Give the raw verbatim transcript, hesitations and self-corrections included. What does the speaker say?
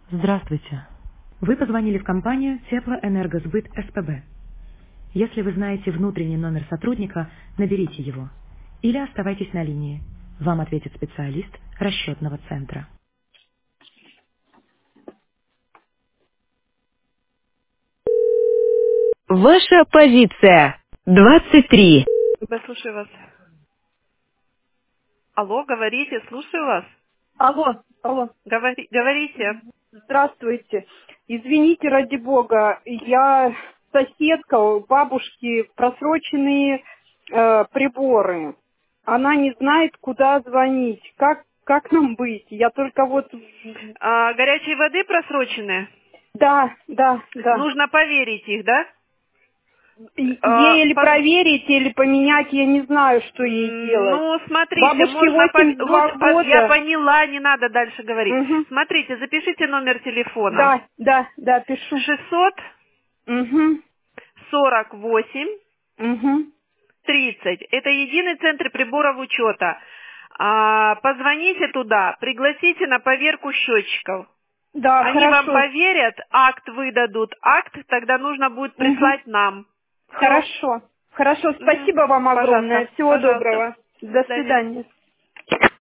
Здравствуйте. Вы позвонили в компанию Теплоэнергосбыт СПБ. Если вы знаете внутренний номер сотрудника, наберите его. Или оставайтесь на линии. Вам ответит специалист расчетного центра. Ваша позиция. двадцать три. Да, слушаю вас. Алло, говорите, слушаю вас. Алло, алло, Говори, говорите. здравствуйте. Извините, ради бога, я соседка, у бабушки просроченные э, приборы. Она не знает, куда звонить. Как, как нам быть? Я только вот... А, горячей воды просроченные? Да, да, да. Нужно поверить их, да? И- А, Ей или поз- проверить, или поменять, я не знаю, что ей м, делать. Ну, смотрите, Бабушке можно... пов- восемьдесят два лучше по- Я года. поняла, не надо дальше говорить. Угу. Смотрите, запишите номер телефона. Да, да, да, пишу. шестьсот Угу, сорок восемь угу. тридцать. Это единый центр приборов учета. А, позвоните туда, пригласите на поверку счетчиков. Да, Они вам хорошо. поверят, акт выдадут, акт тогда нужно будет Мгм. прислать нам. Все. Хорошо. Хорошо, спасибо вам огромное. Пожалуйста, Всего пожалуйста. доброго. До До свидания. свидания.